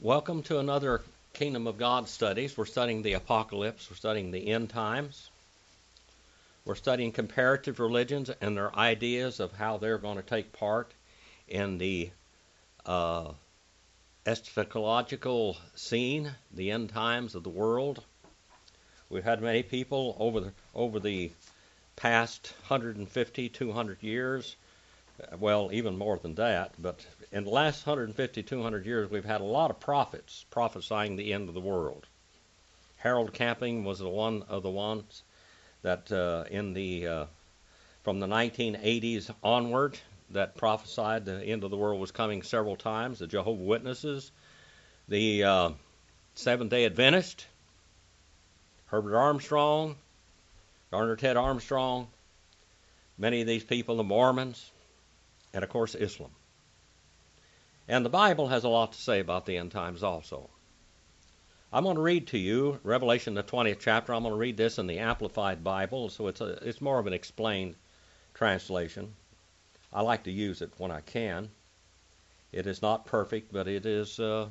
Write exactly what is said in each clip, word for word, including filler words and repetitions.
Welcome to another Kingdom of God studies. We're studying the Apocalypse. We're studying the end times. We're studying comparative religions and their ideas of how they're going to take part in the uh, eschatological scene, the end times of the world. We've had many people over the, over the past one hundred fifty, two hundred years, well, even more than that, but in the last one hundred fifty, two hundred years, we've had a lot of prophets prophesying the end of the world. Harold Camping was the one of the ones that uh, in the uh, from the nineteen eighties onward that prophesied the end of the world was coming several times. The Jehovah's Witnesses, the uh, Seventh-day Adventist, Herbert Armstrong, Garner Ted Armstrong, many of these people, the Mormons, and of course Islam. And the Bible has a lot to say about the end times also. I'm going to read to you Revelation, the twentieth chapter. I'm going to read this in the Amplified Bible, so it's a, it's more of an explained translation. I like to use it when I can. It is not perfect, but it is uh,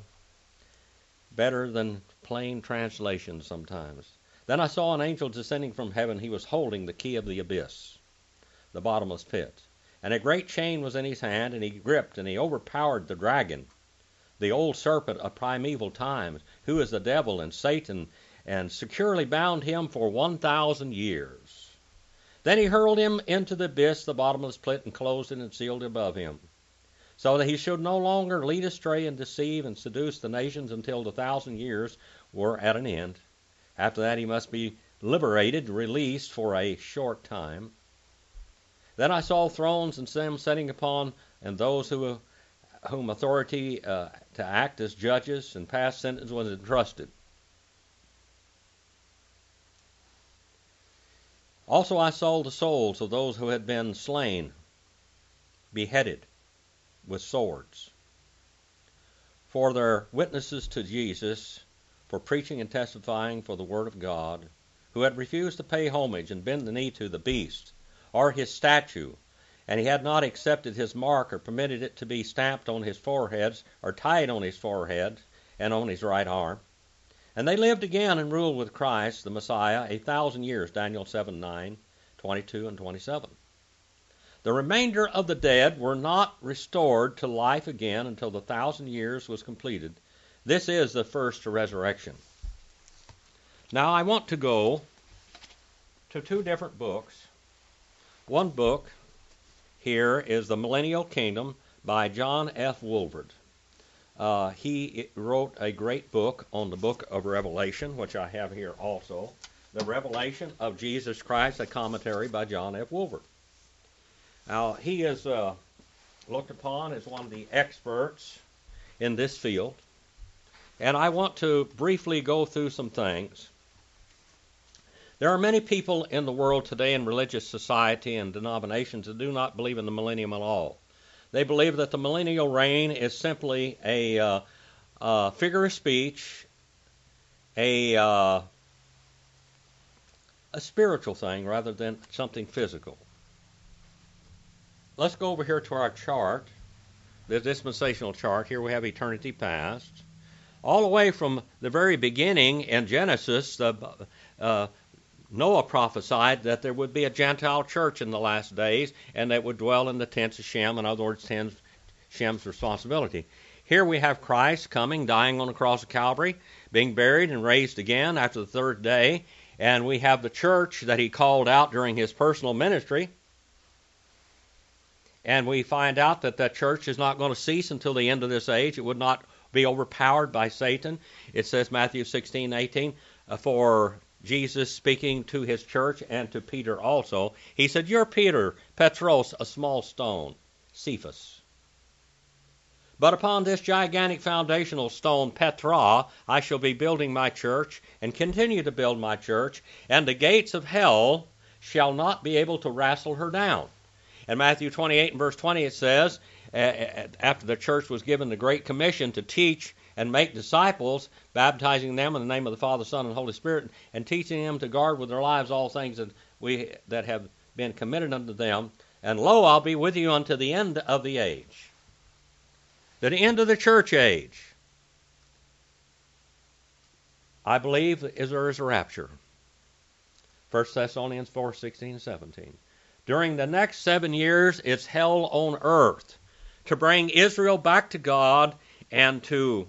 better than plain translation sometimes. Then I saw an angel descending from heaven. He was holding the key of the abyss, the bottomless pit. And a great chain was in his hand, and he gripped, and he overpowered the dragon, the old serpent of primeval times, who is the devil and Satan, and securely bound him for one thousand years. Then he hurled him into the abyss, the bottomless pit, and closed it and sealed it above him, so that he should no longer lead astray and deceive and seduce the nations until the thousand years were at an end. After that he must be liberated, released for a short time. Then I saw thrones and them sitting upon, and those who, whom authority uh, to act as judges and pass sentence was entrusted. Also I saw the souls of those who had been slain, beheaded with swords, for their witnesses to Jesus, for preaching and testifying for the word of God, who had refused to pay homage and bend the knee to the beast, or his statue, and he had not accepted his mark or permitted it to be stamped on his foreheads or tied on his forehead and on his right arm. And they lived again and ruled with Christ, the Messiah, a thousand years, Daniel seven, nine, twenty-two, and twenty-seven. The remainder of the dead were not restored to life again until the thousand years was completed. This is the first resurrection. Now I want to go to two different books. One book here is The Millennial Kingdom by John F. Walvoord. Uh, he wrote a great book on the book of Revelation, which I have here also. The Revelation of Jesus Christ, a commentary by John F. Walvoord. Now, he is uh, looked upon as one of the experts in this field, and I want to briefly go through some things. There are many people in the world today in religious society and denominations that do not believe in the millennium at all. They believe that the millennial reign is simply a uh, uh, figure of speech, a, uh, a spiritual thing rather than something physical. Let's go over here to our chart, the dispensational chart. Here we have eternity past. All the way from the very beginning in Genesis, the uh, Noah prophesied that there would be a Gentile church in the last days, and that would dwell in the tents of Shem, in other words, Shem's responsibility. Here we have Christ coming, dying on the cross of Calvary, being buried and raised again after the third day, and we have the church that he called out during his personal ministry, and we find out that that church is not going to cease until the end of this age. It would not be overpowered by Satan. It says, Matthew sixteen, eighteen, uh, for Jesus speaking to his church and to Peter also, he said, "You're Peter, Petros, a small stone, Cephas. But upon this gigantic foundational stone, Petra, I shall be building my church and continue to build my church, and the gates of hell shall not be able to wrestle her down." In Matthew twenty-eight and verse twenty it says, after the church was given the Great Commission to teach and make disciples, baptizing them in the name of the Father, Son, and Holy Spirit, and teaching them to guard with their lives all things that we that have been committed unto them. And lo, I'll be with you unto the end of the age. To the end of the church age. I believe is there is a rapture. First Thessalonians four, sixteen and seventeen. During the next seven years, it's hell on earth to bring Israel back to God and to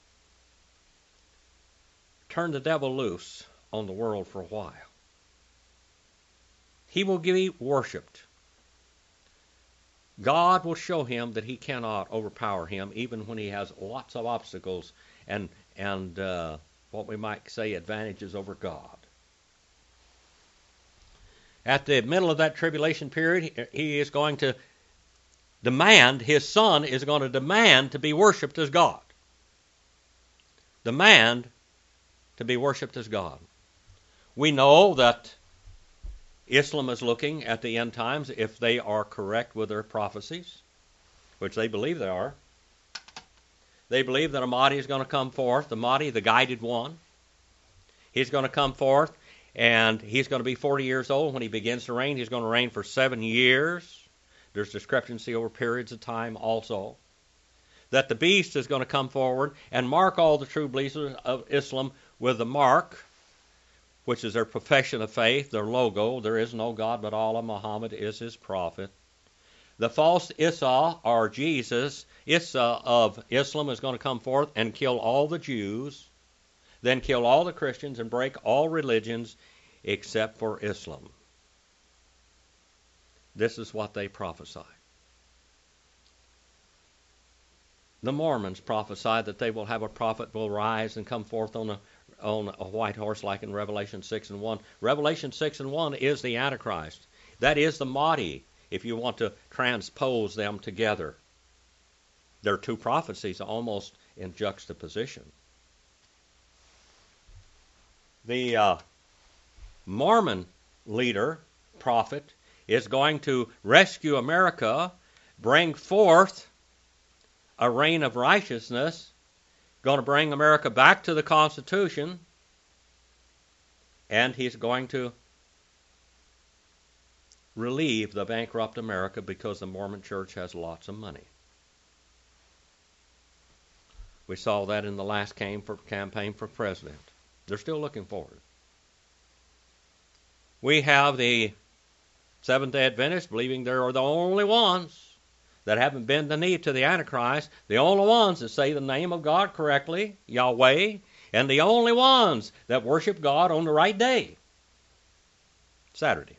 turn the devil loose on the world for a while. He will be worshipped. God will show him that he cannot overpower him, even when he has lots of obstacles and and uh, what we might say advantages over God. At the middle of that tribulation period, he is going to demand, his son is going to demand to be worshipped as God. Demand to be worshipped as God. We know that Islam is looking at the end times, if they are correct with their prophecies, which they believe they are. They believe that a Mahdi is going to come forth, the Mahdi, the guided one. He's going to come forth, and he's going to be forty years old when he begins to reign. He's going to reign for seven years. There's discrepancy over periods of time also. That the beast is going to come forward and mark all the true believers of Islam with the mark, which is their profession of faith, their logo. There is no God but Allah. Muhammad is his prophet. The false Isa, or Jesus, Isa of Islam, is going to come forth and kill all the Jews, then kill all the Christians and break all religions except for Islam. This is what they prophesy. The Mormons prophesy that they will have a prophet will rise and come forth on a on a white horse like in Revelation six and one. Revelation six and one is the Antichrist. That is the Mahdi, if you want to transpose them together. There are two prophecies almost in juxtaposition. The uh, Mormon leader, prophet, is going to rescue America, bring forth a reign of righteousness, going to bring America back to the Constitution, and he's going to relieve the bankrupt America because the Mormon Church has lots of money. We saw that in the last campaign for president. They're still looking forward. We have the Seventh-day Adventists believing they are the only ones that haven't bent the knee to the Antichrist, the only ones that say the name of God correctly, Yahweh, and the only ones that worship God on the right day, Saturday.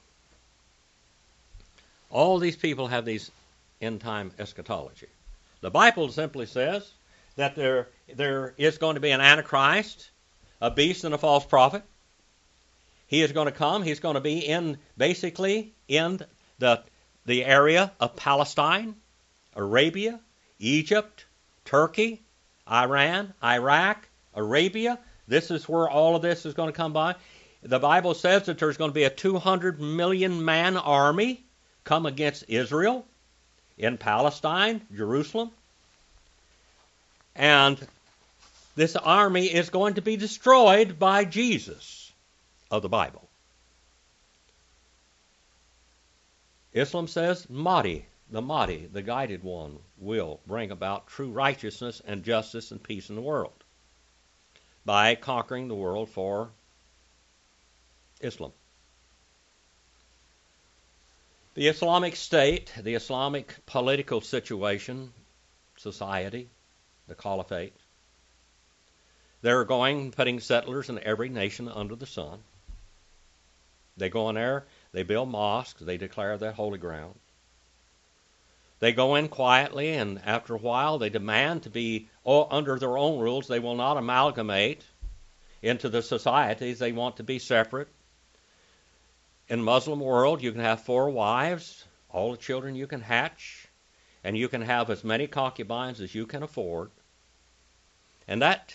All these people have these end-time eschatology. The Bible simply says that there, there is going to be an Antichrist, a beast and a false prophet. He is going to come. He's going to be in, basically, in the, the area of Palestine, Arabia, Egypt, Turkey, Iran, Iraq, Arabia. This is where all of this is going to come by. The Bible says that there's going to be a two hundred million man army come against Israel in Palestine, Jerusalem. And this army is going to be destroyed by Jesus of the Bible. Islam says Mahdi, the Mahdi, the guided one, will bring about true righteousness and justice and peace in the world by conquering the world for Islam. The Islamic State, the Islamic political situation, society, the caliphate, they're going, putting settlers in every nation under the sun. They go in there, they build mosques, they declare that holy ground. They go in quietly, and after a while they demand to be under their own rules. They will not amalgamate into the societies. They want to be separate. In the Muslim world, you can have four wives, all the children you can hatch, and you can have as many concubines as you can afford. And that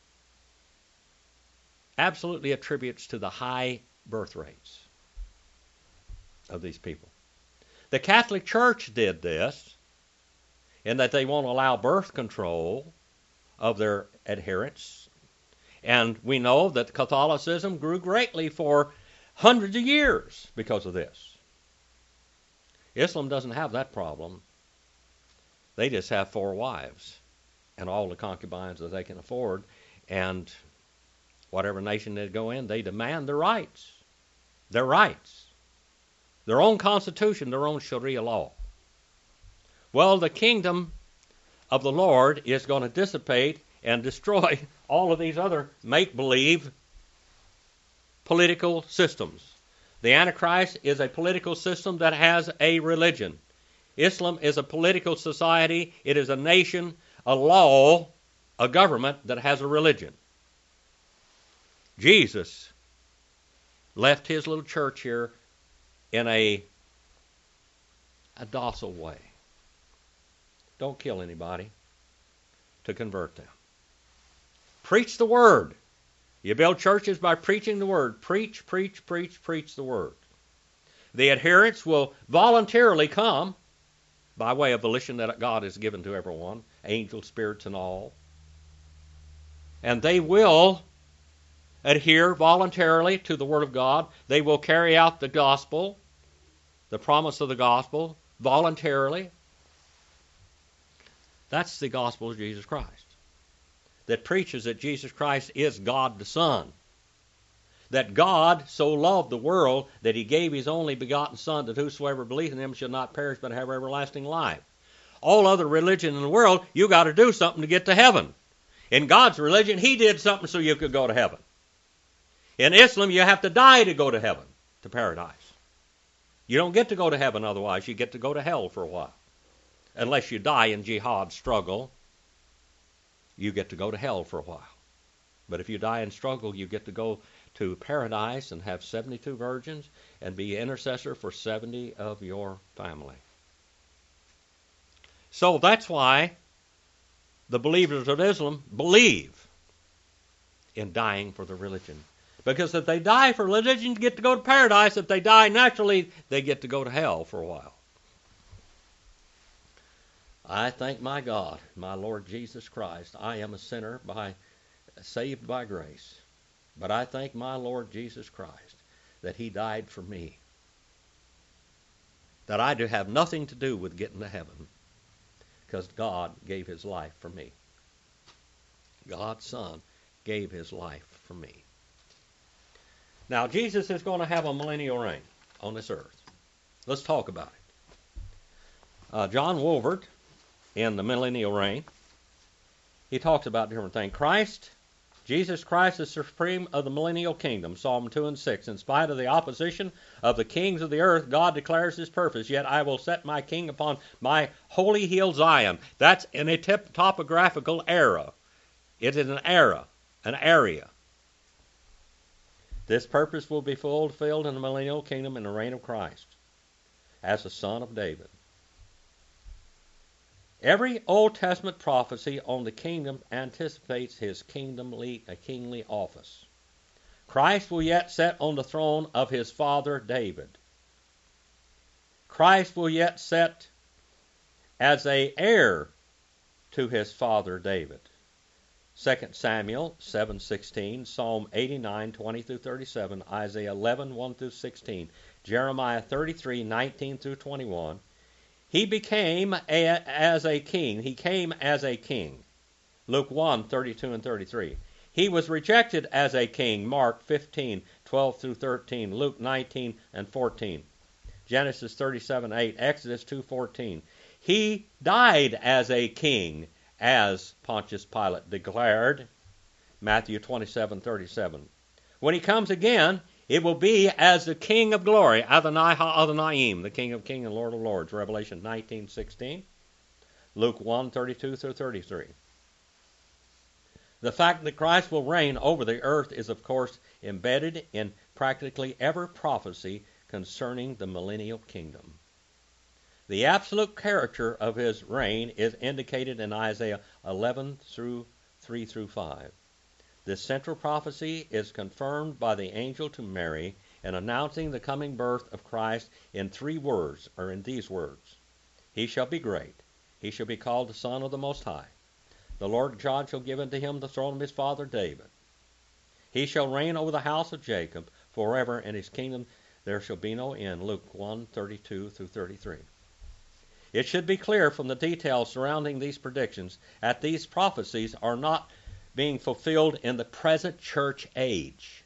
absolutely attributes to the high birth rates of these people. The Catholic Church did this in that they won't allow birth control of their adherents. And we know that Catholicism grew greatly for hundreds of years because of this. Islam doesn't have that problem. They just have four wives and all the concubines that they can afford. And Whatever nation they go in, they demand their rights. Their rights. Their own constitution, their own Sharia law. Well, the kingdom of the Lord is going to dissipate and destroy all of these other make-believe political systems. The Antichrist is a political system that has a religion. Islam is a political society. It is a nation, a law, a government that has a religion. Jesus left his little church here in a, a docile way. Don't kill anybody to convert them. Preach the word. You build churches by preaching the word. Preach, preach, preach, preach the word. The adherents will voluntarily come by way of volition that God has given to everyone, angels, spirits, and all. And they will adhere voluntarily to the Word of God. They will carry out the gospel, the promise of the gospel, voluntarily. That's the gospel of Jesus Christ, that preaches that Jesus Christ is God the Son, that God so loved the world that he gave his only begotten Son, that whosoever believes in him shall not perish but have everlasting life. All other religion in the world, you got to do something to get to heaven. In God's religion, he did something so you could go to heaven. In Islam, you have to die to go to heaven, to paradise. You don't get to go to heaven otherwise. You get to go to hell for a while. Unless you die in jihad struggle, you get to go to hell for a while. But if you die in struggle, you get to go to paradise and have seventy-two virgins and be intercessor for seventy of your family. So that's why the believers of Islam believe in dying for the religion. Because if they die for religion, they get to go to paradise. If they die naturally, they get to go to hell for a while. I thank my God, my Lord Jesus Christ. I am a sinner by, saved by grace. But I thank my Lord Jesus Christ that he died for me. That I do have nothing to do with getting to heaven, because God gave his life for me. God's Son gave his life for me. Now, Jesus is going to have a millennial reign on this earth. Let's talk about it. Uh, John Wolvert, in the millennial reign, he talks about different things. Christ, Jesus Christ is supreme of the millennial kingdom, Psalm two and six. In spite of the opposition of the kings of the earth, God declares his purpose. Yet I will set my king upon my holy hill Zion. That's in a tip- topographical era. It is an era, an area. This purpose will be fulfilled in the millennial kingdom in the reign of Christ as the son of David. Every Old Testament prophecy on the kingdom anticipates his kingdomly, a kingly office. Christ will yet sit on the throne of his father David. Christ will yet sit as an heir to his father David. Second Samuel seven sixteen, Psalm eighty-nine twenty through thirty-seven, Isaiah eleven one through sixteen, Jeremiah thirty-three nineteen through twenty-one. He became a, as a king. He came as a king. Luke one thirty-two and thirty-three. He was rejected as a king. Mark fifteen twelve through thirteen, Luke nineteen and fourteen, Genesis thirty-seven eight, Exodus two fourteen. He died as a king, as Pontius Pilate declared, Matthew twenty-seven thirty-seven. When he comes again, it will be as the King of glory, Adonai ha-Adonayim, the King of kings and Lord of lords, Revelation nineteen sixteen, Luke one thirty-two through thirty-three. The fact that Christ will reign over the earth is, of course, embedded in practically every prophecy concerning the millennial kingdom. The absolute character of his reign is indicated in Isaiah eleven through three through five. This central prophecy is confirmed by the angel to Mary in announcing the coming birth of Christ in three words, or in these words. He shall be great. He shall be called the Son of the Most High. The Lord God shall give unto him the throne of his father David. He shall reign over the house of Jacob forever, and his kingdom there shall be no end. Luke one thirty-two through thirty-three. It should be clear from the details surrounding these predictions that these prophecies are not being fulfilled in the present church age.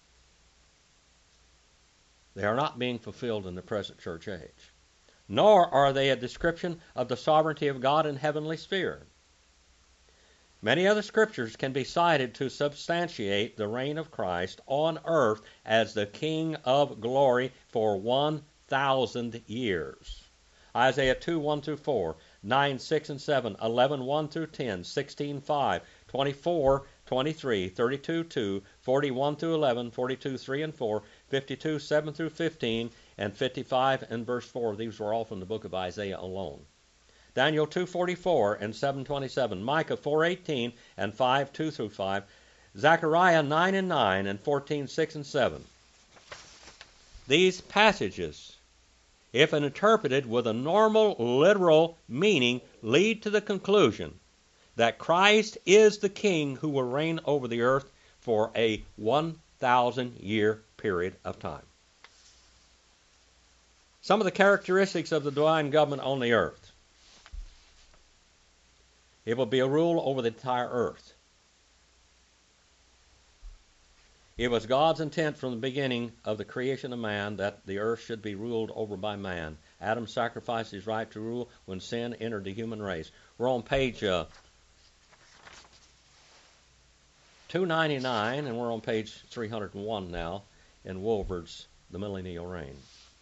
They are not being fulfilled in the present church age. Nor are they a description of the sovereignty of God in heavenly sphere. Many other scriptures can be cited to substantiate the reign of Christ on earth as the King of glory for one thousand years. Isaiah two, one through four, nine, six and seven, eleven, one through ten, sixteen, five, twenty-four, twenty-three, thirty-two, two, forty-one through eleven, forty-two, three and four, fifty-two, seven through fifteen, and fifty-five and verse four. These were all from the book of Isaiah alone. Daniel two forty-four and seven twenty-seven, Micah four eighteen and five two through five, Zechariah nine and nine and fourteen six and seven. These passages, if interpreted with a normal literal meaning, lead to the conclusion that Christ is the King who will reign over the earth for a one thousand year period of time. Some of the characteristics of the divine government on the earth. It will be a rule over the entire earth. It was God's intent from the beginning of the creation of man that the earth should be ruled over by man. Adam sacrificed his right to rule when sin entered the human race. We're on page uh, two ninety-nine, and we're on page three hundred one now in Wolverd's The Millennial Reign.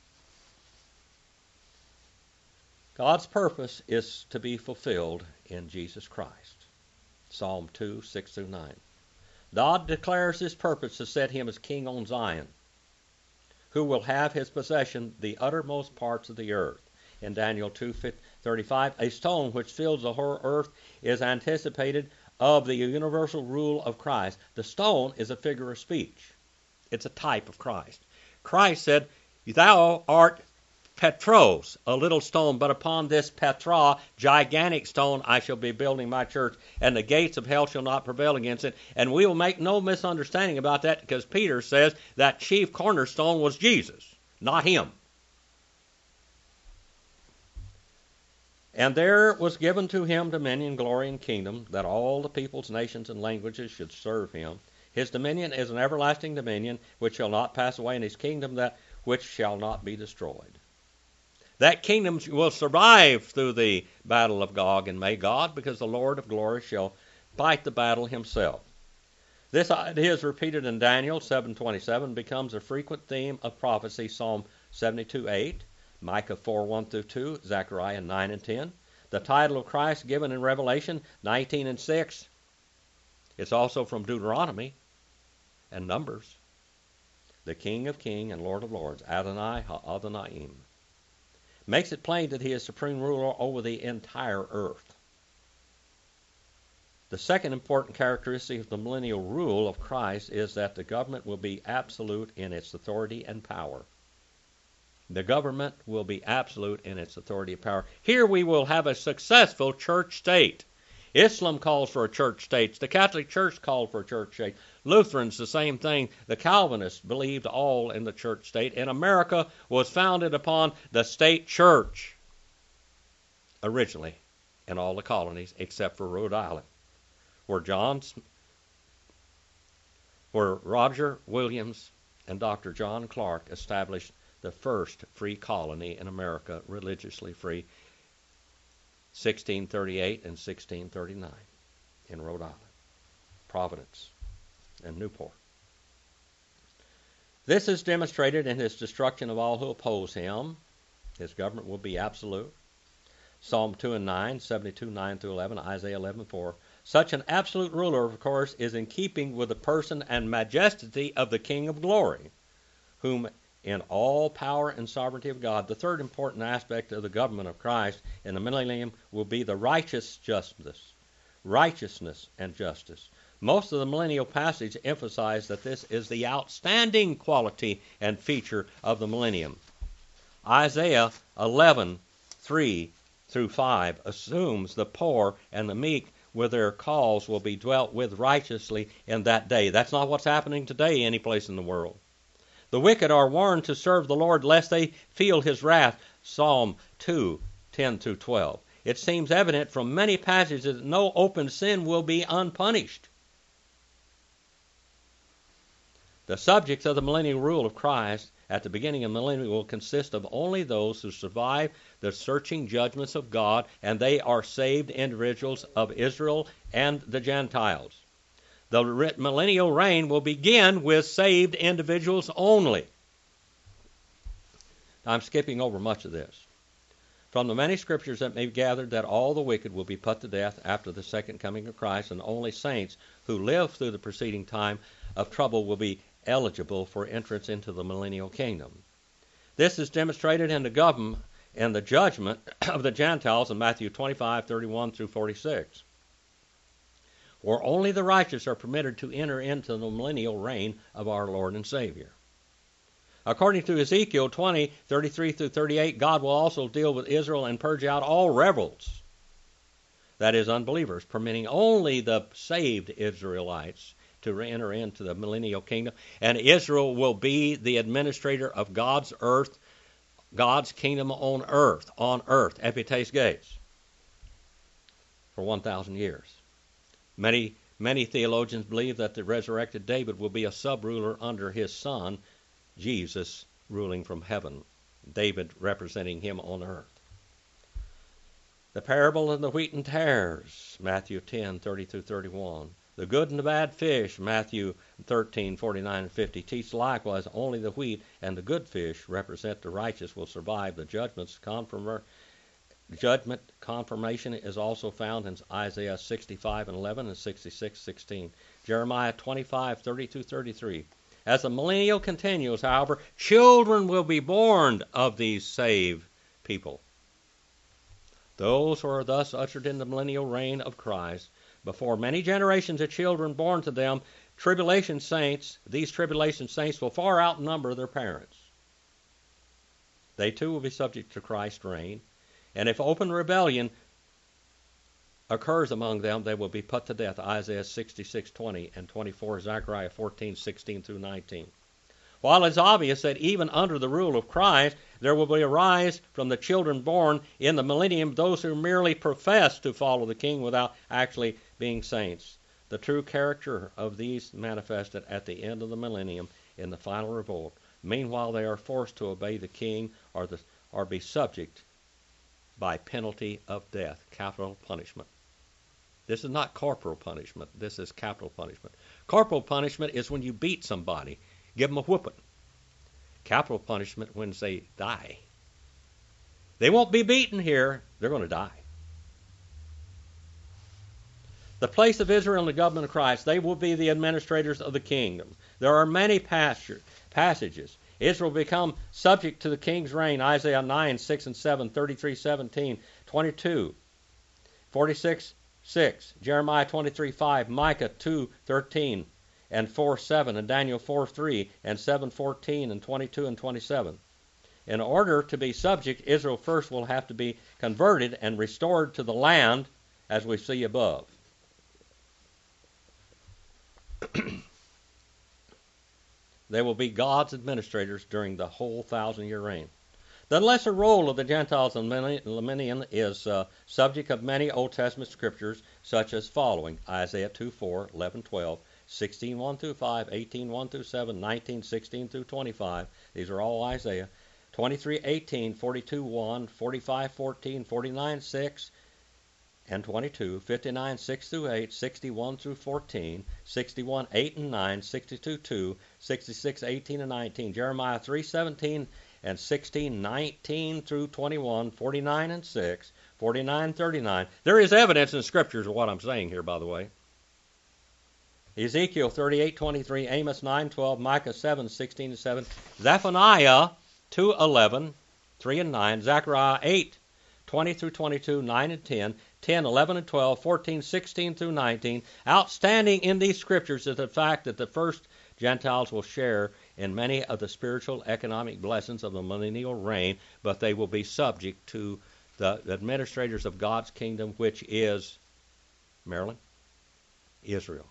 God's purpose is to be fulfilled in Jesus Christ. Psalm two, six through nine. God declares his purpose to set him as king on Zion, who will have his possession the uttermost parts of the earth. In Daniel two thirty-five, a stone which fills the whole earth is anticipated of the universal rule of Christ. The stone is a figure of speech. It's a type of Christ. Christ said, "Thou art Petros, a little stone, but upon this Petra, gigantic stone, I shall be building my church, and the gates of hell shall not prevail against it." And we will make no misunderstanding about that, because Peter says that chief cornerstone was Jesus, not him. And there was given to him dominion, glory, and kingdom, that all the peoples, nations, and languages should serve him. His dominion is an everlasting dominion, which shall not pass away, and his kingdom that which shall not be destroyed. That kingdom will survive through the battle of Gog and Magog, because the Lord of glory shall fight the battle himself. This idea is repeated in Daniel seven twenty-seven, becomes a frequent theme of prophecy, Psalm seventy-two eight, Micah four one through two, Zechariah nine and ten. The title of Christ given in Revelation nineteen and six. It's also from Deuteronomy and Numbers. The King of Kings and Lord of Lords, Adonai Ha'adonai. Makes it plain that he is supreme ruler over the entire earth. The second important characteristic of the millennial rule of Christ is that the government will be absolute in its authority and power. The government will be absolute in its authority and power. Here we will have a successful church state. Islam calls for a church state. The Catholic Church called for a church state. Lutherans, the same thing. The Calvinists believed all in the church state. And America was founded upon the state church originally in all the colonies except for Rhode Island, where John's, where Roger Williams and Doctor John Clark established the first free colony in America, religiously free, sixteen thirty-eight and sixteen thirty-nine in Rhode Island, Providence, and Newport. This is demonstrated in his destruction of all who oppose him. His government will be absolute. Psalm two and nine, seventy-two, nine through eleven, Isaiah eleven, four. Such an absolute ruler, of course, is in keeping with the person and majesty of the King of glory, whom in all power and sovereignty of God. The third important aspect of the government of Christ in the millennium will be the righteous justice, righteousness and justice. Most of the millennial passage emphasize that this is the outstanding quality and feature of the millennium. Isaiah eleven, three through five assumes the poor and the meek with their cause will be dwelt with righteously in that day. That's not what's happening today any place in the world. The wicked are warned to serve the Lord lest they feel his wrath. Psalm two, ten through twelve. It seems evident from many passages that no open sin will be unpunished. The subjects of the millennial rule of Christ at the beginning of the millennium will consist of only those who survive the searching judgments of God, and they are saved individuals of Israel and the Gentiles. The millennial reign will begin with saved individuals only. I'm skipping over much of this. From the many scriptures that may be gathered that all the wicked will be put to death after the second coming of Christ, and only saints who live through the preceding time of trouble will be eligible for entrance into the millennial kingdom. This is demonstrated in the government and the judgment of the Gentiles in Matthew twenty-five, thirty-one through forty-six, where only the righteous are permitted to enter into the millennial reign of our Lord and Savior. According to Ezekiel twenty, thirty-three through thirty-eight, God will also deal with Israel and purge out all rebels, that is, unbelievers, permitting only the saved Israelites to enter into the millennial kingdom. And Israel will be the administrator of God's earth, God's kingdom on earth, on earth, epites gates, for one thousand years. Many, many theologians believe that the resurrected David will be a sub-ruler under his son, Jesus, ruling from heaven, David representing him on earth. The parable of the wheat and tares, Matthew ten, thirty through thirty-one. The good and the bad fish, Matthew thirteen, forty-nine and fifty, teach likewise only the wheat and the good fish represent the righteous will survive the judgments. Confirmer, judgment confirmation is also found in Isaiah sixty-five and eleven and sixty-six, sixteen. Jeremiah twenty-five, thirty through thirty-three. As the millennial continues, however, children will be born of these saved people. Those who are thus ushered in the millennial reign of Christ, before many generations of children born to them, tribulation saints, these tribulation saints will far outnumber their parents. They too will be subject to Christ's reign, and if open rebellion occurs among them, they will be put to death. Isaiah sixty-six, twenty and twenty-four, Zechariah fourteen, sixteen through nineteen. While it's obvious that even under the rule of Christ, there will be a rise from the children born in the millennium, those who merely profess to follow the King without actually being saints. The true character of these manifested at the end of the millennium in the final revolt. Meanwhile, they are forced to obey the King or, the, or be subject by penalty of death, capital punishment. This is not corporal punishment. This is capital punishment. Corporal punishment is when you beat somebody, give them a whooping. Capital punishment when they die. They won't be beaten here. They're going to die. The place of Israel in the government of Christ, they will be the administrators of the kingdom. There are many passages. Israel will become subject to the king's reign. Isaiah nine, six and seven, thirty-three, seventeen, twenty-two, forty-six, six, Jeremiah twenty-three, five, Micah two, thirteen, and four, seven, and Daniel four, three, and seven, fourteen, and twenty-two and twenty-seven. In order to be subject, Israel first will have to be converted and restored to the land, as we see above. They will be God's administrators during the whole thousand-year reign. The lesser role of the Gentiles in the millennium is uh, subject of many Old Testament scriptures, such as following: Isaiah two, four, eleven, twelve, sixteen, one through five, eighteen, one through seven, nineteen, sixteen through twenty-five. These are all Isaiah. twenty-three, eighteen, forty-two, one, forty-five, fourteen, forty-nine, six, and twenty-two, fifty-nine, six through eight, sixty-one through fourteen, sixty-one, eight and nine, sixty-two, two, sixty-six, eighteen and nineteen, Jeremiah three, seventeen and sixteen, nineteen through twenty-one, forty-nine and six, forty-nine, thirty-nine. There is evidence in the scriptures of what I'm saying here, by the way. Ezekiel thirty-eight, twenty-three, Amos nine, twelve, Micah seven, sixteen and seven, Zephaniah two, eleven, three and nine, Zechariah eight, twenty through twenty-two, nine and ten, ten, eleven and twelve, fourteen, sixteen through nineteen. Outstanding in these scriptures is the fact that the first Gentiles will share in many of the spiritual economic blessings of the millennial reign, but they will be subject to the administrators of God's kingdom, which is, Marilyn, Israel.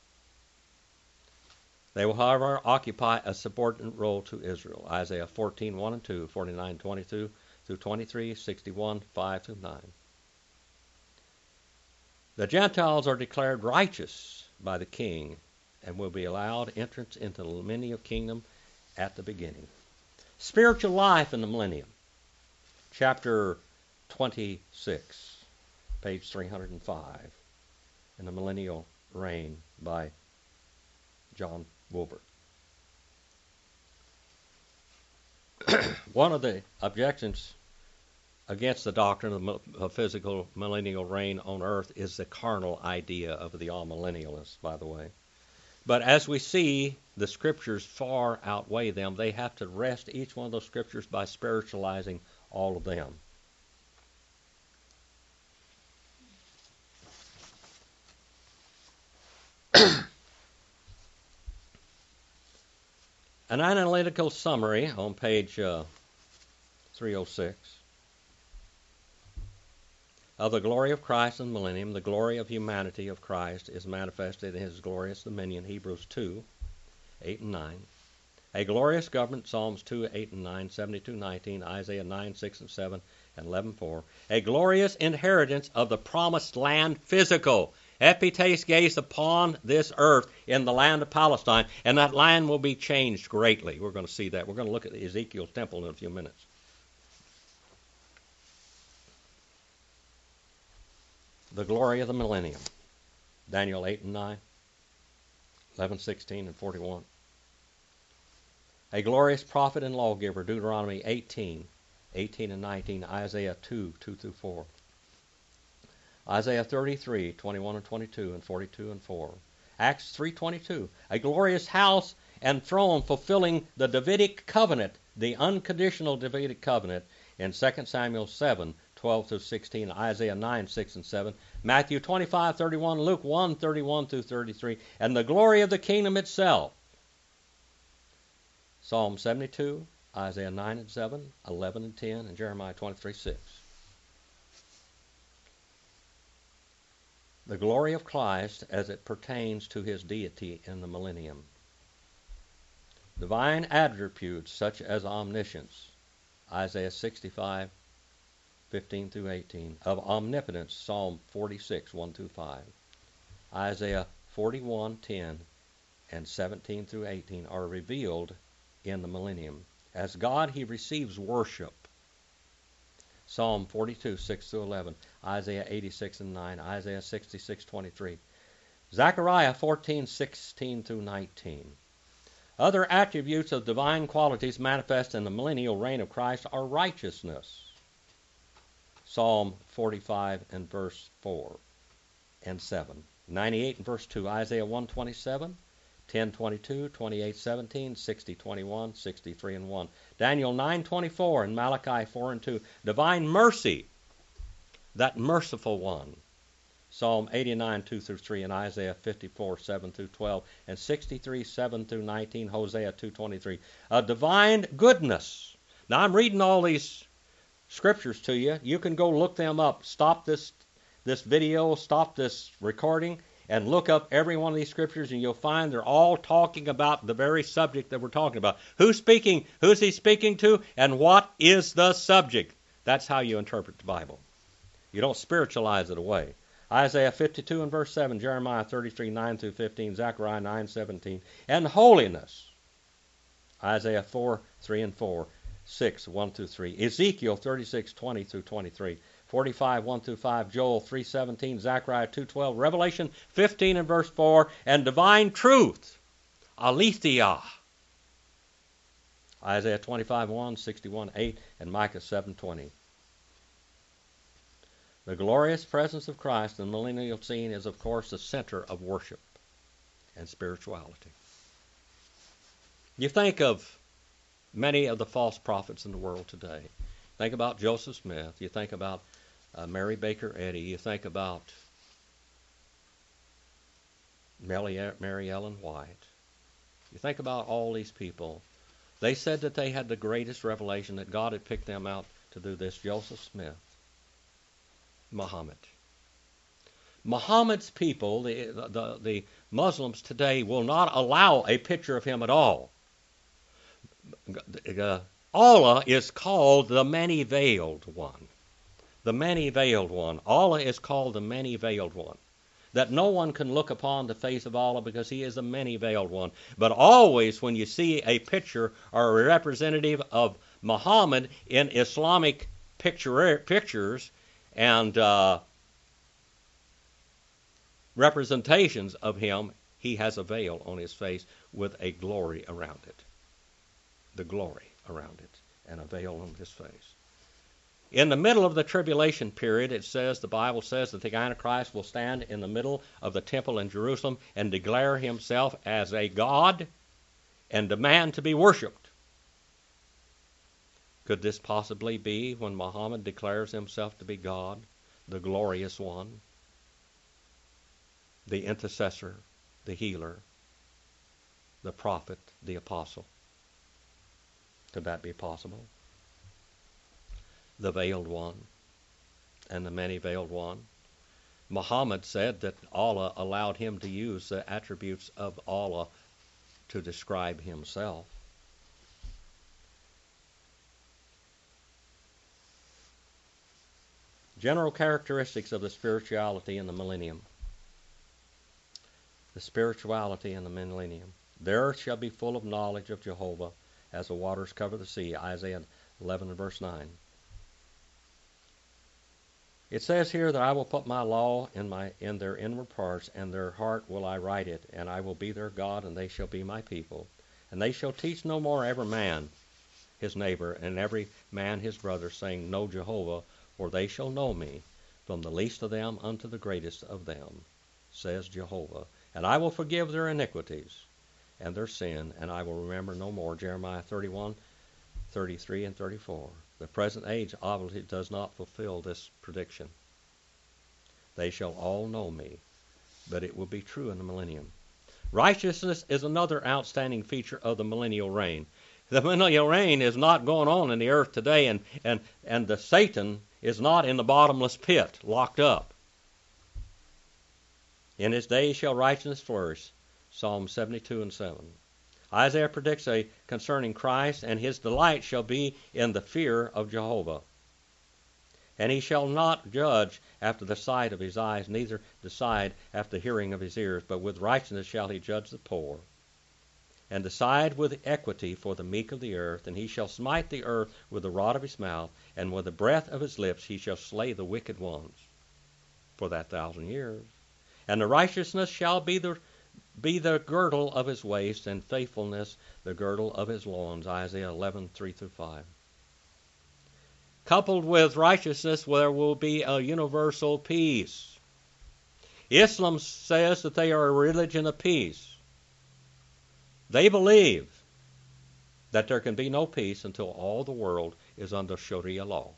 They will, however, occupy a subordinate role to Israel. Isaiah fourteen, one and two, forty-nine, twenty-two through twenty-three, sixty-one, five through nine. The Gentiles are declared righteous by the king and will be allowed entrance into the millennial kingdom at the beginning. Spiritual life in the millennium, chapter twenty-six, page three hundred five, in the Millennial Reign by John Wilbert. One of the objections against the doctrine of a physical millennial reign on earth is the carnal idea of the all-millennialists, by the way. But as we see, the scriptures far outweigh them. They have to rest each one of those scriptures by spiritualizing all of them. An analytical summary on page uh, three oh six of the glory of Christ in the millennium. The glory of humanity of Christ is manifested in his glorious dominion, Hebrews two, eight and nine. A glorious government, Psalms two, eight and nine, seventy-two, nineteen, Isaiah nine, six and seven, and eleven, four. A glorious inheritance of the promised land, physical. Epites gazed upon this earth in the land of Palestine, and that land will be changed greatly. We're going to see that. We're going to look at Ezekiel's temple in a few minutes. The glory of the millennium, Daniel eight and nine, eleven, sixteen, and forty-one. A glorious prophet and lawgiver, Deuteronomy eighteen, eighteen and nineteen, Isaiah two, two through four. Isaiah thirty-three, twenty-one and twenty-two, and forty-two and four. Acts three twenty-two, a glorious house and throne fulfilling the Davidic covenant, the unconditional Davidic covenant, in Second Samuel seven, twelve through sixteen, Isaiah nine, six and seven, Matthew twenty-five, thirty-one, Luke one, thirty-one through thirty-three, and the glory of the kingdom itself. Psalm seventy-two, Isaiah nine and seven, eleven and ten, and Jeremiah twenty-three, six. The glory of Christ as it pertains to his deity in the millennium. Divine attributes such as omniscience, Isaiah sixty-five, fifteen through eighteen, of omnipotence, Psalm forty-six, one through five. Isaiah forty-one, ten, and seventeen through eighteen are revealed in the millennium. As God, he receives worship. Psalm forty-two, six through eleven, Isaiah eighty-six and nine, Isaiah sixty-six, twenty-three, Zechariah fourteen, sixteen through nineteen. Other attributes of divine qualities manifest in the millennial reign of Christ are righteousness. Psalm forty-five and verse four and seven, ninety-eight and verse two, Isaiah one twenty-seven, ten twenty-two, twenty-eight seventeen, sixty twenty-one, sixty-three and one. Daniel nine twenty-four and Malachi four and two. Divine mercy, that merciful one. Psalm eighty-nine, two through three, and Isaiah fifty-four, seven through twelve, and sixty-three, seven through nineteen, Hosea two twenty-three. A divine goodness. Now I'm reading all these scriptures to you. You can go look them up. Stop this this video, stop this recording, and look up every one of these scriptures, and you'll find they're all talking about the very subject that we're talking about. Who's speaking? Who's he speaking to? And what is the subject? That's how you interpret the Bible. You don't spiritualize it away. Isaiah fifty-two and verse seven, Jeremiah thirty-three, nine through fifteen, Zechariah nine, seventeen. And holiness. Isaiah four, three and four, six, one through three. Ezekiel thirty-six, twenty through twenty-three. forty-five, one through five, Joel three seventeen, Zechariah two twelve, Revelation fifteen and verse four, and divine truth, aletheia, Isaiah twenty-five one, sixty-one eight, and Micah seven twenty. The glorious presence of Christ in the millennial scene is, of course, the center of worship and spirituality. You think of many of the false prophets in the world today. Think about Joseph Smith. You think about Uh, Mary Baker Eddy. You think about Mary, Mary Ellen White. You think about all these people. They said that they had the greatest revelation, that God had picked them out to do this. Joseph Smith. Muhammad. Muhammad's people, the, the, the Muslims today, will not allow a picture of him at all. Uh, Allah is called the many-veiled one. The many-veiled one. Allah is called the many-veiled one. that no one can look upon the face of Allah because he is a many-veiled one. But always when you see a picture or a representative of Muhammad in Islamic picture, pictures and uh, representations of him, he has a veil on his face with a glory around it. The glory around it, and a veil on his face. In the middle of the tribulation period, it says, the Bible says that the Antichrist will stand in the middle of the temple in Jerusalem and declare himself as a god and demand to be worshipped. Could this possibly be when Muhammad declares himself to be God, the glorious one, the intercessor, the healer, the prophet, the apostle? Could that be possible? The veiled one and the many-veiled one. Muhammad said that Allah allowed him to use the attributes of Allah to describe himself. General characteristics of the spirituality in the millennium. The spirituality in the millennium. The earth shall be full of knowledge of Jehovah as the waters cover the sea. Isaiah eleven and verse nine. It says here that I will put my law in my in their inward parts, and their heart will I write it, and I will be their God, and they shall be my people. And they shall teach no more every man his neighbor, and every man his brother, saying, Know Jehovah, for they shall know me, from the least of them unto the greatest of them, says Jehovah. And I will forgive their iniquities and their sin, and I will remember no more. Jeremiah thirty-one, thirty-three, and thirty-four. The present age obviously does not fulfill this prediction. They shall all know me, but it will be true in the millennium. Righteousness is another outstanding feature of the millennial reign. The millennial reign is not going on in the earth today, and, and, and the Satan is not in the bottomless pit, locked up. In his days shall righteousness flourish. Psalm seventy-two and seven. Isaiah predicts a concerning Christ, and his delight shall be in the fear of Jehovah. And he shall not judge after the sight of his eyes, neither decide after the hearing of his ears, but with righteousness shall he judge the poor, and decide with equity for the meek of the earth. And he shall smite the earth with the rod of his mouth, and with the breath of his lips he shall slay the wicked ones for that thousand years. And the righteousness shall be the be the girdle of his waist, and faithfulness the girdle of his loins. Isaiah eleven, three through five. Coupled with righteousness, there will be a universal peace. Islam says that they are a religion of peace. They believe that there can be no peace until all the world is under Sharia law.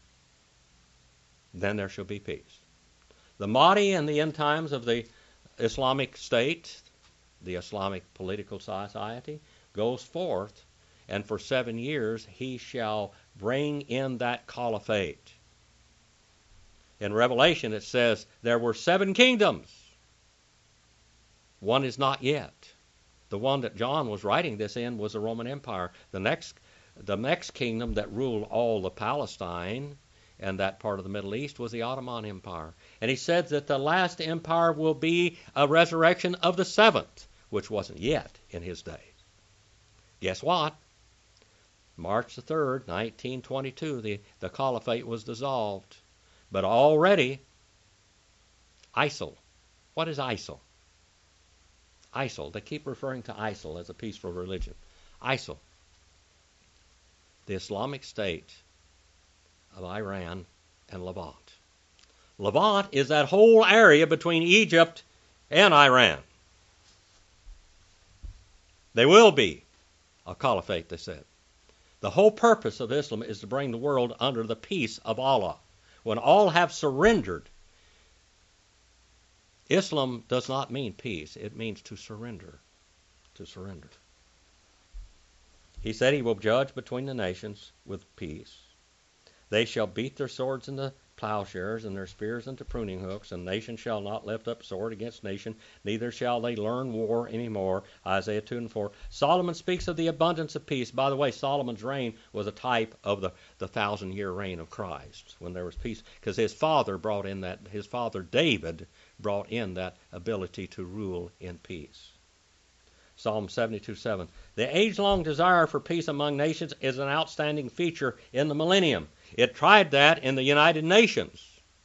Then there shall be peace. The Mahdi in the end times of the Islamic State, the Islamic political society, goes forth, and for seven years he shall bring in that caliphate. In Revelation it says there were seven kingdoms. One is not yet. The one that John was writing this in was the Roman Empire. The next, the next kingdom that ruled all of Palestine and that part of the Middle East was the Ottoman Empire. And he said that the last empire will be a resurrection of the seventh, which wasn't yet in his day. Guess what? March the third, nineteen twenty-two, the, the caliphate was dissolved. But already, ISIL. What is ISIL? ISIL. They keep referring to ISIL as a peaceful religion. ISIL. The Islamic State of Iran and Levant. Levant is that whole area between Egypt and Iran. They will be a caliphate, they said. The whole purpose of Islam is to bring the world under the peace of Allah. When all have surrendered, Islam does not mean peace. It means to surrender. To surrender. He said he will judge between the nations with peace. They shall beat their swords into plowshares and their spears into pruning hooks, and nation shall not lift up sword against nation, neither shall they learn war any more. Isaiah two and four. Solomon speaks of the abundance of peace. By the way, Solomon's reign was a type of the, the thousand-year reign of Christ, when there was peace, because his father brought in that, his father David brought in that ability to rule in peace. Psalm seventy-two seven. The age-long desire for peace among nations is an outstanding feature in the millennium. It tried that in the United Nations,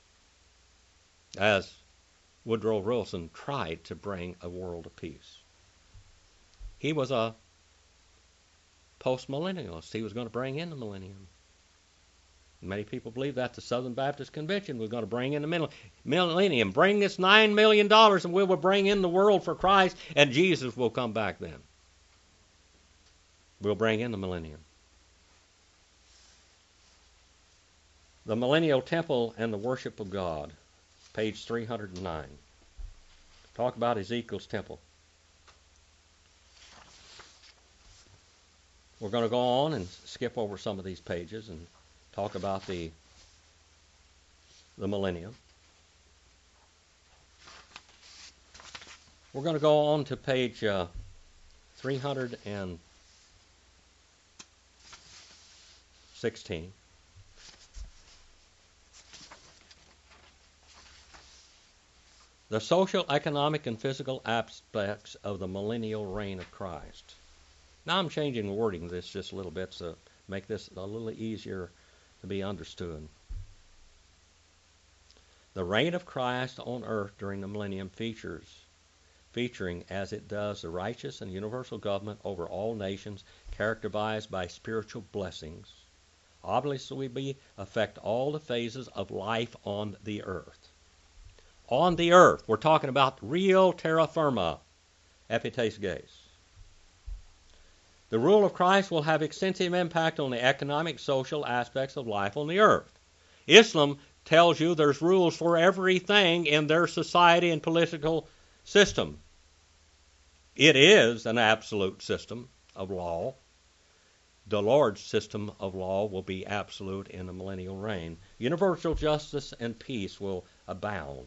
as Woodrow Wilson tried to bring a world of peace. He was a post-millennialist. He was going to bring in the millennium. Many people believe that the Southern Baptist Convention was going to bring in the millennium. Bring us nine million dollars and we will bring in the world for Christ, and Jesus will come back then. We'll bring in the millennium. The millennial temple and the worship of God, page three hundred nine. Talk about Ezekiel's temple. We're going to go on and skip over some of these pages and talk about the, the millennium. We're going to go on to page uh, three hundred sixteen. The social, economic, and physical aspects of the millennial reign of Christ. Now I'm changing wording this just a little bit to make this a little easier to be understood. The reign of Christ on earth during the millennium features, featuring as it does the righteous and universal government over all nations, characterized by spiritual blessings, obviously be affect all the phases of life on the earth. On the earth, we're talking about real terra firma, epites geis. The rule of Christ will have extensive impact on the economic, social aspects of life on the earth. Islam tells you there's rules for everything in their society and political system. It is an absolute system of law. The Lord's system of law will be absolute in the millennial reign. Universal justice and peace will abound.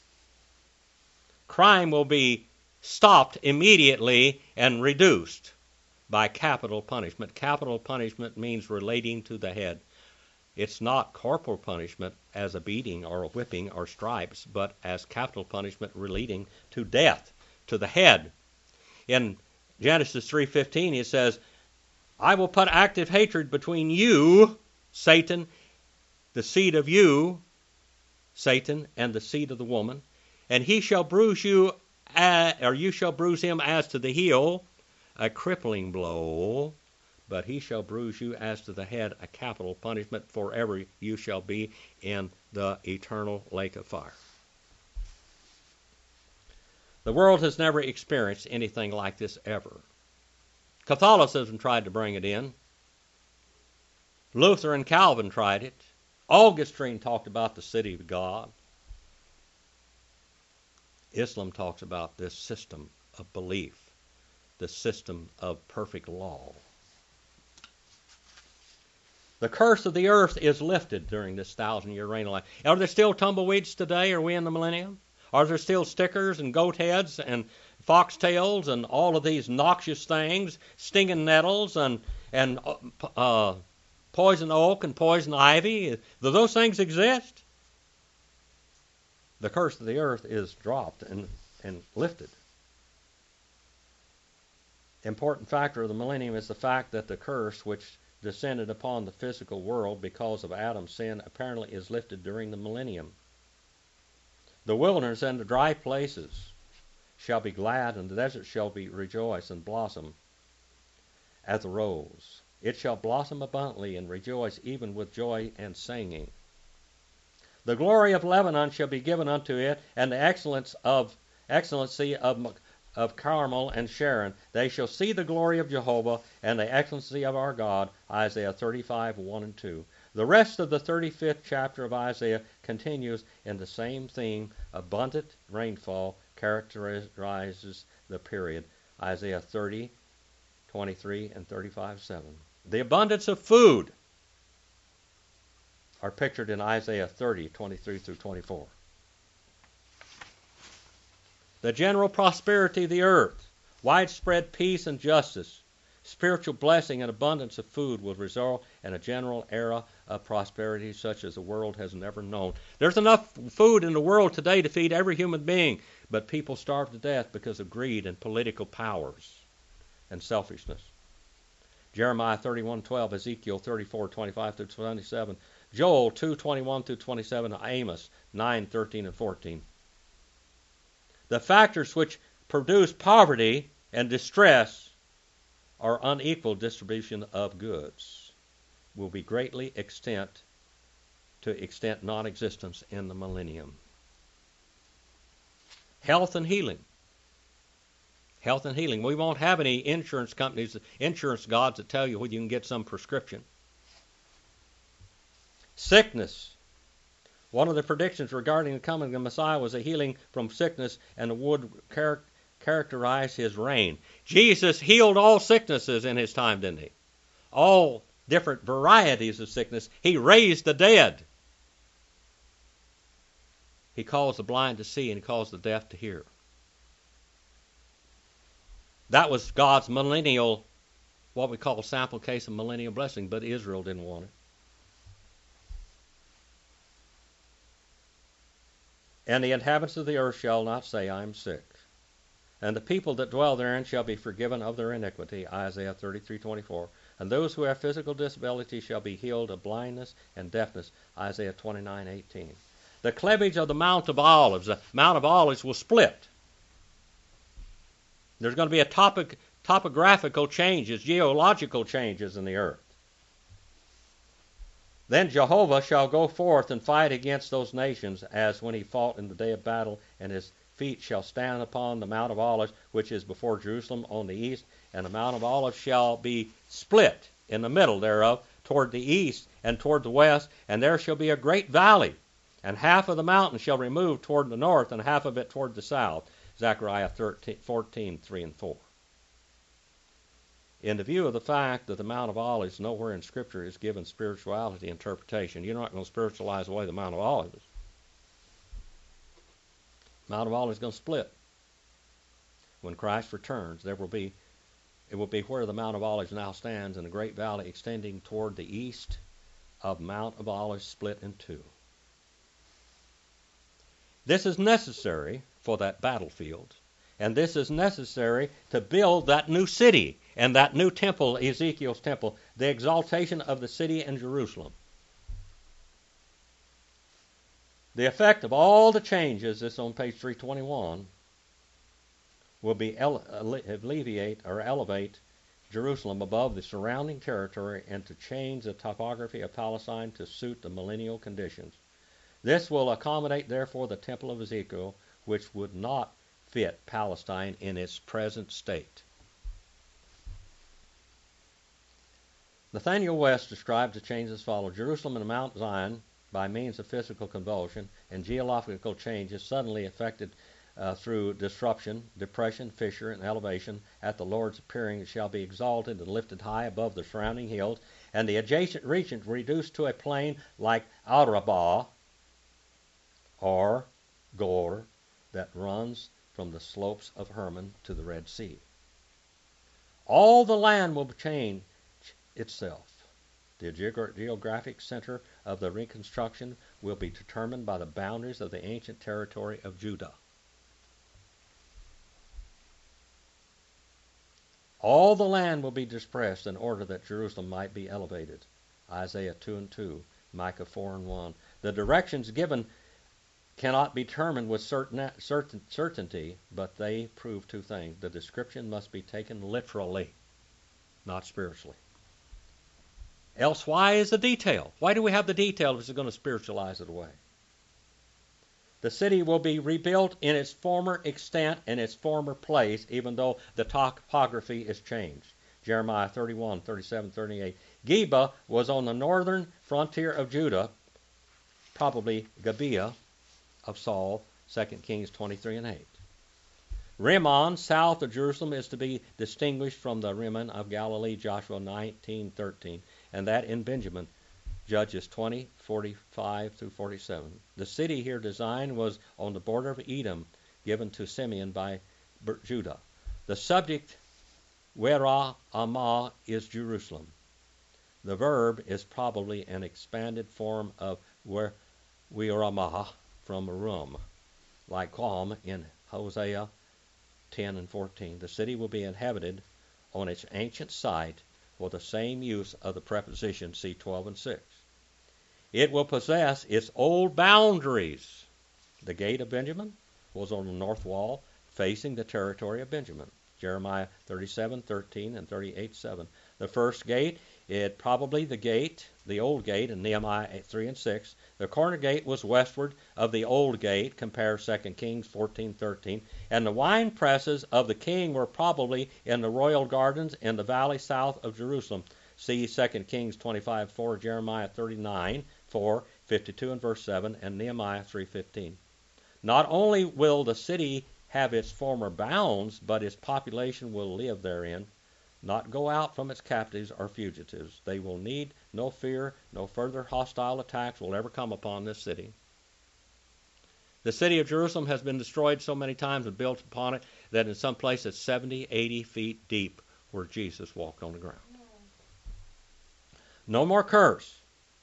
Crime will be stopped immediately and reduced by capital punishment. Capital punishment means relating to the head. It's not corporal punishment as a beating or a whipping or stripes, but as capital punishment relating to death, to the head. In Genesis three fifteen, it says, I will put active hatred between you, Satan, the seed of you, Satan, and the seed of the woman, and he shall bruise you, or you shall bruise him as to the heel, a crippling blow, but he shall bruise you as to the head, a capital punishment. Forever you shall be in the eternal lake of fire. The world has never experienced anything like this ever. Catholicism tried to bring it in. Luther and Calvin tried it. Augustine talked about the city of God. Islam talks about this system of belief, the system of perfect law. The curse of the earth is lifted during this thousand-year reign of life. Are there still tumbleweeds today? Are we in the millennium? Are there still stickers and goat heads and foxtails and all of these noxious things, stinging nettles and and uh, poison oak and poison ivy? Do those things exist? The curse of the earth is dropped and, and lifted. Important factor of the millennium is the fact that the curse which descended upon the physical world because of Adam's sin apparently is lifted during the millennium. The wilderness and the dry places shall be glad, and the desert shall be rejoice and blossom as a rose. It shall blossom abundantly and rejoice even with joy and singing. The glory of Lebanon shall be given unto it, and the excellence of excellency of of Carmel and Sharon. They shall see the glory of Jehovah and the excellency of our God. Isaiah thirty-five, one and two. The rest of the thirty-fifth chapter of Isaiah continues in the same theme. Abundant rainfall characterizes the period. Isaiah thirty, twenty-three, and thirty-five, seven. The abundance of food are pictured in Isaiah thirty, twenty-three through twenty-four. The general prosperity of the earth, widespread peace and justice, Spiritual blessing and abundance of food will result in a general era of prosperity such as the world has never known. There's enough food in the world today to feed every human being, but people starve to death because of greed and political powers and selfishness. Jeremiah thirty-one twelve, Ezekiel thirty-four twenty-five through twenty-seven, Joel two twenty-one through twenty-seven, Amos nine thirteen and fourteen. The factors which produce poverty and distress or unequal distribution of goods will be greatly extent to extent non-existence in the millennium. Health and healing. Health and healing. We won't have any insurance companies, insurance gods that tell you whether you can get some prescription. Sickness. One of the predictions regarding the coming of the Messiah was a healing from sickness, and it would char- characterize his reign. Jesus healed all sicknesses in his time, didn't he? All different varieties of sickness. He raised the dead. He caused the blind to see, and he caused the deaf to hear. That was God's millennial, what we call sample case of millennial blessing, but Israel didn't want it. And the inhabitants of the earth shall not say, I am sick. And the people that dwell therein shall be forgiven of their iniquity, Isaiah thirty-three twenty-four. And those who have physical disability shall be healed of blindness and deafness, Isaiah twenty-nine eighteen. The cleavage of the Mount of Olives, the Mount of Olives will split. There's going to be a topic, topographical changes, geological changes in the earth. Then Jehovah shall go forth and fight against those nations as when he fought in the day of battle, and his feet shall stand upon the Mount of Olives, which is before Jerusalem on the east, and the Mount of Olives shall be split in the middle thereof toward the east and toward the west, and there shall be a great valley, and half of the mountain shall remove toward the north, and half of it toward the south. Zechariah fourteen three and four. In the view of the fact that the Mount of Olives nowhere in Scripture is given spirituality interpretation, you're not going to spiritualize away the Mount of Olives. Mount of Olives is going to split. When Christ returns, there will be, it will be where the Mount of Olives now stands, in a great valley extending toward the east of Mount of Olives split in two. This is necessary for that battlefield, and this is necessary to build that new city and that new temple, Ezekiel's temple, the exaltation of the city in Jerusalem. The effect of all the changes, this on page three twenty-one, will be ele- alleviate or elevate Jerusalem above the surrounding territory and to change the topography of Palestine to suit the millennial conditions. This will accommodate, therefore, the temple of Ezekiel, which would not fit Palestine in its present state. Nathaniel West describes the change as follows. Jerusalem and Mount Zion, by means of physical convulsion and geological changes suddenly affected uh, through disruption, depression, fissure, and elevation, at the Lord's appearing shall be exalted and lifted high above the surrounding hills, and the adjacent region reduced to a plain like Arabah or Gor that runs from the slopes of Hermon to the Red Sea. All the land will change itself. The geog- geographic center of the reconstruction will be determined by the boundaries of the ancient territory of Judah. All the land will be dispersed in order that Jerusalem might be elevated. Isaiah two and two, Micah four and one. The directions given cannot be determined with certain, certain, certainty, but they prove two things. The description must be taken literally, not spiritually. Else, why is the detail? Why do we have the detail if it's going to spiritualize it away? The city will be rebuilt in its former extent and its former place, even though the topography is changed. Jeremiah thirty-one, thirty-seven, thirty-eight. Geba was on the northern frontier of Judah, probably Gibeah of Saul, Second Kings twenty-three and eight. Rimmon, south of Jerusalem, is to be distinguished from the Rimmon of Galilee, Joshua nineteen thirteen, and that in Benjamin, Judges twenty, forty-five through forty-seven. The city here designed was on the border of Edom, given to Simeon by Judah. The subject Wera Amah is Jerusalem. The verb is probably an expanded form of Weramah from Rum, like Qom in Hosea ten and fourteen. The city will be inhabited on its ancient site for the same use of the preposition, see twelve and six. It will possess its old boundaries. The gate of Benjamin was on the north wall facing the territory of Benjamin. Jeremiah thirty-seven thirteen and thirty-eight seven. The first gate, it probably the gate, the old gate in Nehemiah three and six. The corner gate was westward of the old gate, compare Second Kings fourteen thirteen. And the wine presses of the king were probably in the royal gardens in the valley south of Jerusalem. See Second Kings twenty-five four, Jeremiah thirty-nine four, fifty-two and verse seven, and Nehemiah three fifteen. Not only will the city have its former bounds, but its population will live therein, not go out from its captives or fugitives. They will need no fear, no further hostile attacks will ever come upon this city. The city of Jerusalem has been destroyed so many times and built upon it that in some places it's seventy, eighty feet deep where Jesus walked on the ground. No more curse.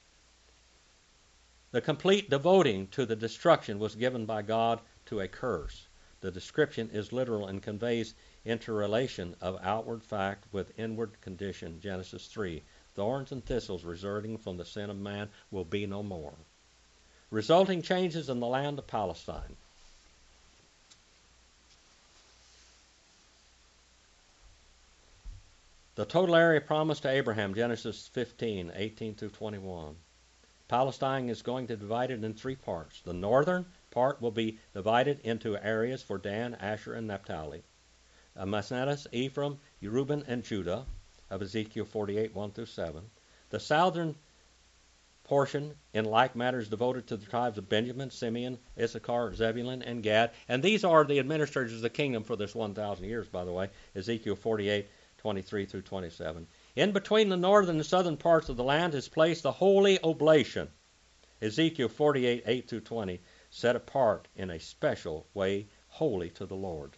The complete devoting to the destruction was given by God to a curse. The description is literal and conveys interrelation of outward fact with inward condition. Genesis three. Thorns and thistles resulting from the sin of man will be no more. Resulting changes in the land of Palestine. The total area promised to Abraham, Genesis fifteen, eighteen through twenty-one. Palestine is going to divide it in three parts. The northern part will be divided into areas for Dan, Asher, and Naphtali. Uh, Manasseh, Ephraim, Reuben, and Judah, of Ezekiel forty-eight, one through seven. The southern portion, in like manner, is devoted to the tribes of Benjamin, Simeon, Issachar, Zebulun, and Gad. And these are the administrators of the kingdom for this one thousand years, by the way. Ezekiel forty-eight, twenty-three through twenty-seven. In between the northern and southern parts of the land is placed the holy oblation. Ezekiel forty-eight, eight through twenty, set apart in a special way, holy to the Lord.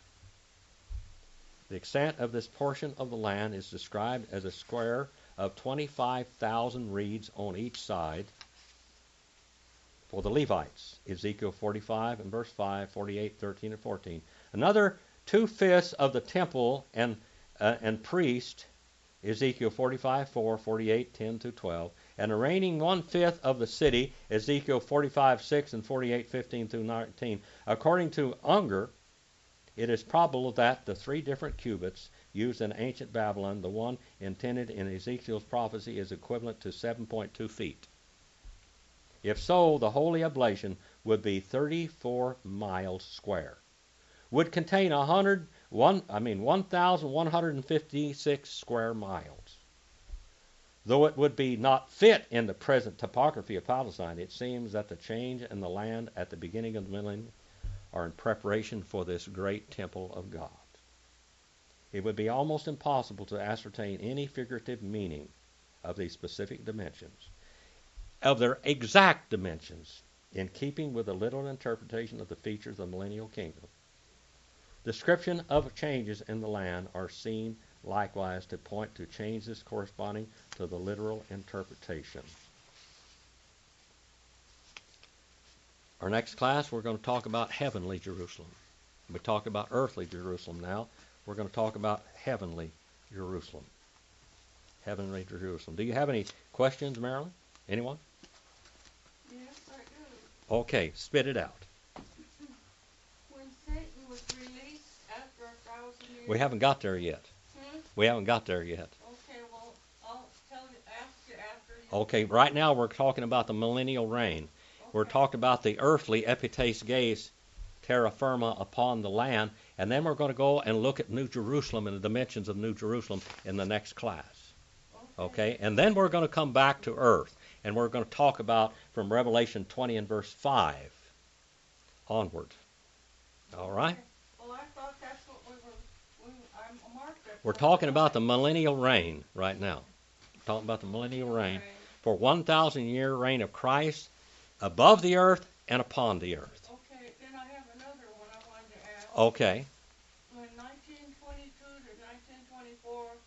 The extent of this portion of the land is described as a square of twenty-five thousand reeds on each side for the Levites. Ezekiel forty-five and verse five, forty-eight, thirteen, and fourteen. Another two-fifths of the temple and uh, and priest, Ezekiel forty-five, four, forty-eight, ten through twelve. And the remaining one-fifth of the city, Ezekiel forty-five, six, and forty-eight, fifteen through nineteen. According to Unger, it is probable that the three different cubits used in ancient Babylon, the one intended in Ezekiel's prophecy, is equivalent to seven point two feet. If so, the holy oblation would be thirty-four miles square, would contain one hundred, one, I mean one thousand one hundred fifty-six square miles. Though it would be not fit in the present topography of Palestine, it seems that the change in the land at the beginning of the millennium are in preparation for this great temple of God. It would be almost impossible to ascertain any figurative meaning of these specific dimensions, of their exact dimensions, in keeping with the literal interpretation of the features of the millennial kingdom. Description of changes in the land are seen likewise to point to changes corresponding to the literal interpretation. Our next class, we're going to talk about heavenly Jerusalem. We talk about earthly Jerusalem now. We're going to talk about heavenly Jerusalem. Heavenly Jerusalem. Do you have any questions, Marilyn? Anyone? Yes, I do. Okay, spit it out. When Satan was released after a thousand years... We haven't got there yet. Hmm? We haven't got there yet. Okay, well, I'll tell you, ask you after you... Okay, right now we're talking about the millennial reign. Okay. We're talking about the earthly epites gaze, terra firma, upon the land, and then we're going to go and look at New Jerusalem and the dimensions of New Jerusalem in the next class. Okay, and then we're going to come back to earth, and we're going to talk about from Revelation twenty and verse five onward. All right? Okay. Well, I thought that's what we were... We, I marked it. We're talking about the millennial reign right now. We're talking about the millennial reign. Okay. For one thousand year reign of Christ above the earth and upon the earth. Okay, then I have another one I wanted to ask. Okay. When nineteen twenty-two to nineteen twenty-four,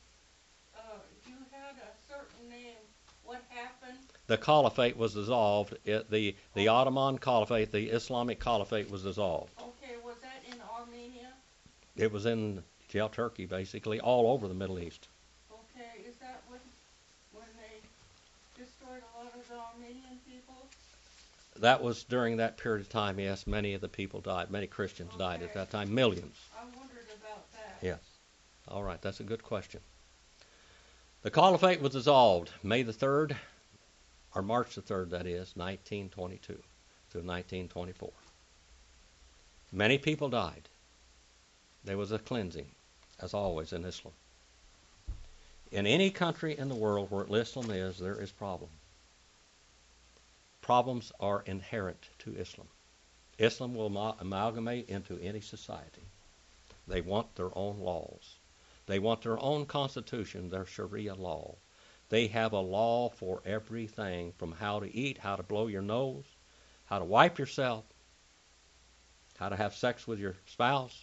name. What happened? The caliphate was dissolved. It, the the Ottoman Caliphate, the Islamic Caliphate, was dissolved. Okay, was that in Armenia? It was in yeah, Turkey, basically, all over the Middle East. Okay, is that when when they destroyed a lot of the Armenian people? That was during that period of time, yes. Many of the people died. Many Christians Okay. died at that time. Millions. I wondered about that. Yes. All right, that's a good question. The caliphate was dissolved May the third, or March the third, that is, nineteen twenty-two to nineteen twenty-four. Many people died. There was a cleansing, as always in Islam. In any country in the world where Islam is, there is problem. Problems are inherent to Islam. Islam will not amalgamate into any society. They want their own laws. They want their own constitution, their Sharia law. They have a law for everything, from how to eat, how to blow your nose, how to wipe yourself, how to have sex with your spouse.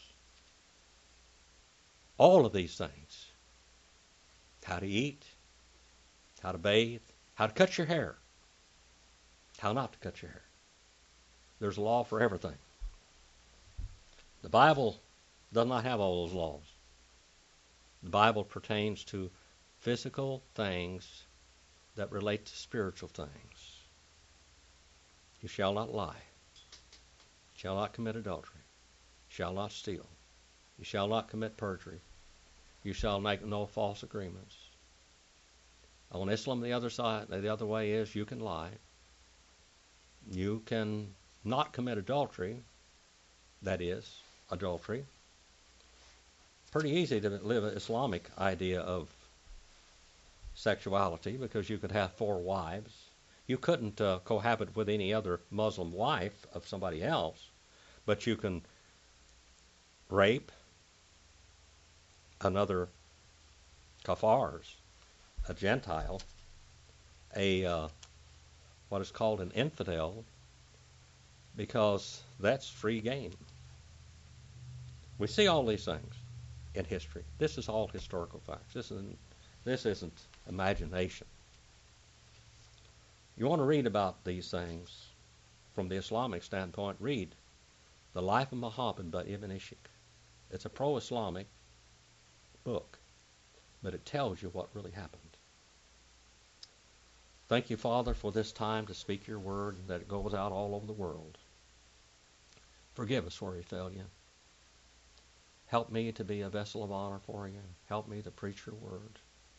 All of these things. How to eat, how to bathe, how to cut your hair, how not to cut your hair. There's a law for everything. The Bible does not have all those laws. The Bible pertains to physical things that relate to spiritual things. You shall not lie. You shall not commit adultery. You shall not steal. You shall not commit perjury. You shall make no false agreements. On Islam, the other side, the other way is you can lie. You can not commit adultery, that is, adultery. Pretty easy to live an Islamic idea of sexuality because you could have four wives. You couldn't uh, cohabit with any other Muslim wife of somebody else, but you can rape another kafars, a Gentile, a uh, what is called an infidel, because that's free game. We see all these things in history. This is all historical facts. This isn't, this isn't imagination. You want to read about these things from the Islamic standpoint, read The Life of Muhammad by Ibn Ishaq. It's a pro-Islamic book, but it tells you what really happened. Thank you, Father, for this time to speak your word, that it goes out all over the world. Forgive us where we failed you. Help me to be a vessel of honor for you. Help me to preach your word.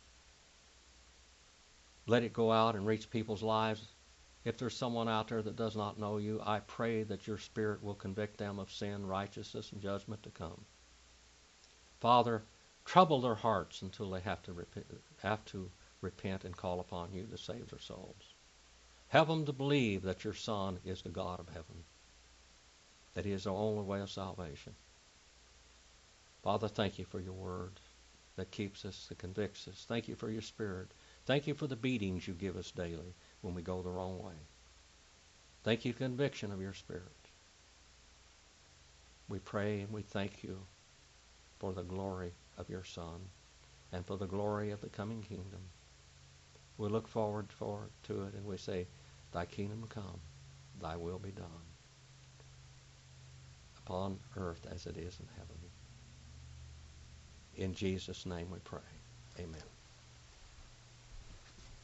Let it go out and reach people's lives. If there's someone out there that does not know you, I pray that your Spirit will convict them of sin, righteousness, and judgment to come. Father, trouble their hearts until they have to repent, have to repent and call upon you to save their souls. Help them to believe that your Son is the God of heaven, that he is the only way of salvation. Father, thank you for your word that keeps us, that convicts us. Thank you for your Spirit. Thank you for the beatings you give us daily when we go the wrong way. Thank you for the conviction of your Spirit. We pray and we thank you for the glory of your Son and for the glory of the coming kingdom. We look forward for, to it, and we say, thy kingdom come, thy will be done, upon earth as it is in heaven. In Jesus' name we pray. Amen.